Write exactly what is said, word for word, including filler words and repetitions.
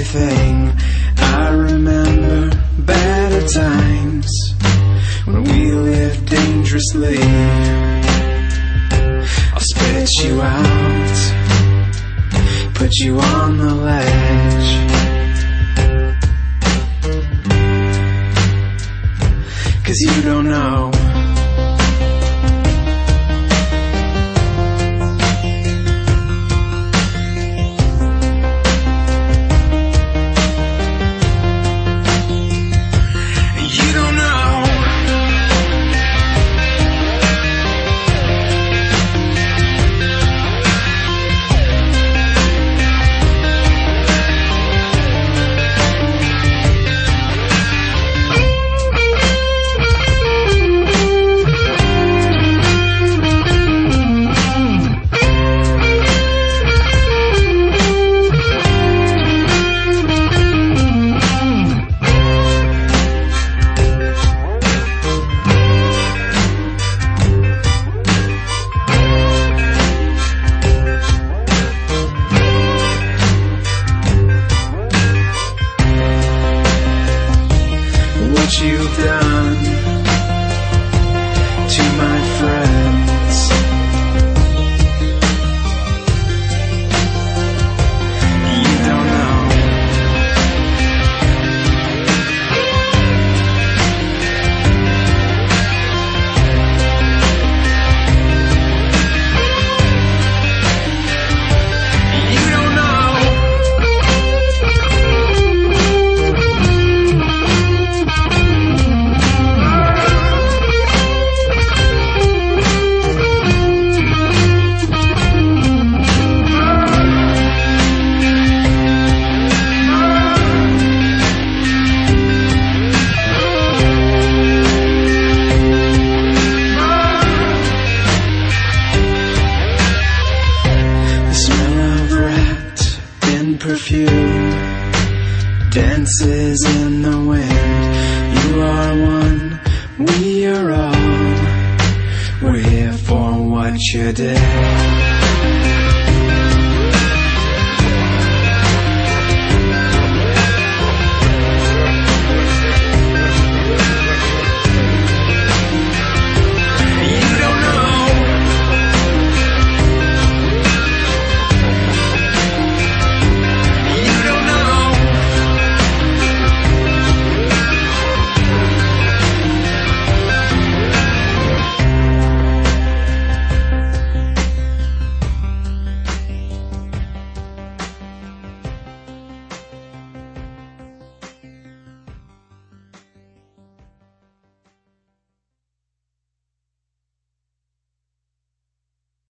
everything. I remember better times when we lived dangerously. I'll spit you out, put you on the ledge. Cause you don't know. What you've done to my friends, you don't know. You don't know. Perfume dances in the wind. You are one, we are all. We're here for what you did.